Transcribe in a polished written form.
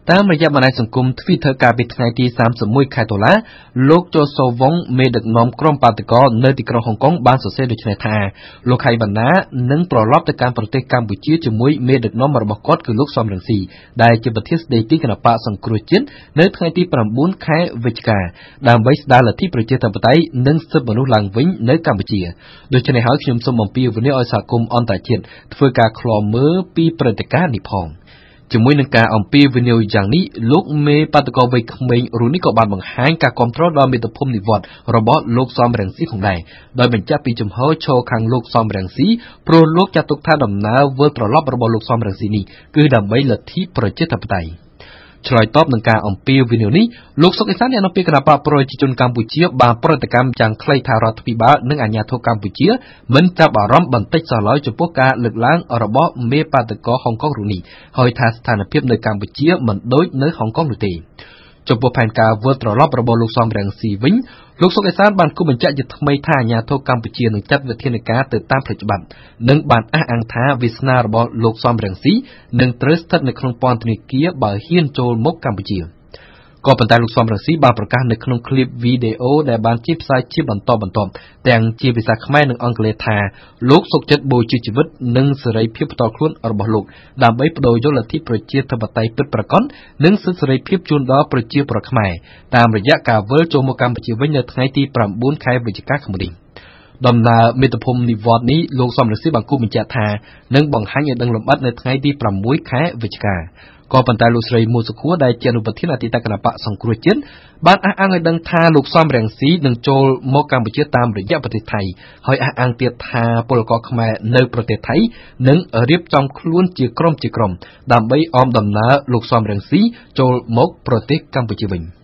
តាមរយៈបណ្ដាញសង្គម Twitter កាលពីថ្ងៃទី31 ខែតុលាលោកជូសូវុងមេដឹកនាំក្រុមបាតកោនៅទីក្រុងហុងកុងបានសរសេរដូចនេះថាលោកខៃបណ្ណានឹងត្រឡប់ទៅកាន់ប្រទេសកម្ពុជាជាមួយមេដឹកនាំរបស់គាត់គឺលោកសំរងស៊ីដែលជាប្រធានស្ដីទីគណបកសង្គ្រោះជាតិនៅថ្ងៃទី9 ខែវិច្ឆិកាដើម្បីស្ដារលទ្ធិប្រជាធិបតេយ្យនិងសិទ្ធិមនុស្សឡើងវិញនៅកម្ពុជាដូច្នេះហើយខ្ញុំសូមអំពាវនាវឲ្យសហគមន៍អន្តរជាតិធ្វើការឃ្លាំមើលពីព្រឹត្តិការណ៍នេះផងជាមួយនឹងការអំពាវនាវយ៉ាងនេះលោកមេបាតកោវ័យក្មេងរូនេះក៏បានបង្ហាញការគាំទ្រដល់មាតុភូមិនិវត្តន៍របស់លោកសំរងស៊ីផងដែរដោយបញ្ជាក់ពីជំហរឈរខាងលោកសំរងស៊ីព្រោះលោកចាត់ទុកថាដំណើរវិលត្រឡប់របស់លោកសំរងស៊ីនេះគឺដើម្បីលទ្ធិប្រជាធិបតេយ្យឆ្លើយតបនឹងការអំពាវនាវនេះលោកសុកអេសានអ្នកនាំពាក្យគណៈបកប្រជាជនកម្ពុជាបានប្រតិកម្មយ៉ាងខ្លីថារដ្ឋាភិបាលនិងអាជ្ញាធរកម្ពុជាមិនចាប់អារម្មណ៍បន្តិចសោះឡើយចំពោះការលើកឡើងរបស់មេបាតកោហុងកុងរូនេះហើយថាស្ថានភាពនៅកម្ពុជាមិនដូចនៅហុងកុងនោះទេចំពោះផែនការវិលត្រឡប់របស់លោកសំរងស៊ីវិញលោកសុកអេសានបានគូបញ្ជាក់ជាថ្មីថាអាជ្ញាធរកម្ពុជានឹងចាត់វិធានការទៅតាមផ្លូវច្បាប់និងបានអះអាងថាវាសនារបស់លោកសំរងស៊ីនឹងត្រូវស្ថិតនៅក្នុងពន្ធនាគារបើហ៊ានចូលមកកម្ពុជាក៏ប៉ុន្តែលោកសំរងស៊ីបានប្រកាសនៅក្នុងឃ្លីបវីដេអូដែលបានជិះផ្សាយជាបន្តបន្ទាប់ទាំងជាភាសាខ្មែរនិងអង់គ្លេសថាលោកសុខចិត្តបូជាជីវិតនិងសេរីភាពផ្ទាល់ខ្លួនរបស់លោកដើម្បីបដូរយកលទ្ធិប្រជាធិបតេយ្យពិតប្រាកដនិងសិទ្ធិសេរីភាពជូនដល់ប្រជាពលរដ្ឋខ្មែរតាមរយៈការវិលចូលមកកម្ពុជាវិញនៅថ្ងៃទី9 ខែវិច្ឆិកាឆ្នាំនេះដំណើរមាតុភូមិនិវត្តន៍នេះលោកសំរងស៊ីបានគូបញ្ជាក់ថានឹងបង្ហាញឲ្យដឹងលម្អិតនៅថ្ងៃទី6 ខែវិច្ឆិកាក៏ប៉ុន្តែលោកស្រីមូសុខួរដែលជាអនុប្រធានអតីតគណបកសង្គ្រោះជាតិបានអះអាងឲ្យដឹងថាលោកសំរងស៊ីនឹងចូលមកកម្ពុជាតាមរយៈប្រទេសថៃហើយអះអាងទៀតថាពលករខ្មែរនៅប្រទេសថៃនឹងរៀបចំខ្លួនជាក្រុមដើម្បីអមដំណើរលោកសំរងស៊ីចូលមកប្រទេសកម្ពុជាវិញ